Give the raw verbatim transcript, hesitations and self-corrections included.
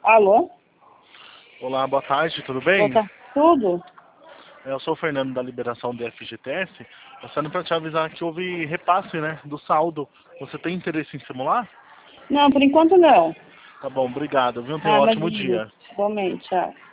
Alô? Olá, boa tarde, tudo bem? Boa tarde. Tudo? Eu sou o Fernando da Liberação do F G T S. Passando para te avisar que houve repasse, né, do saldo. Você tem interesse em simular? Não, por enquanto não. Tá bom, obrigado, viu? Tenha Ah, um ótimo imagina. dia. Igualmente, tchau.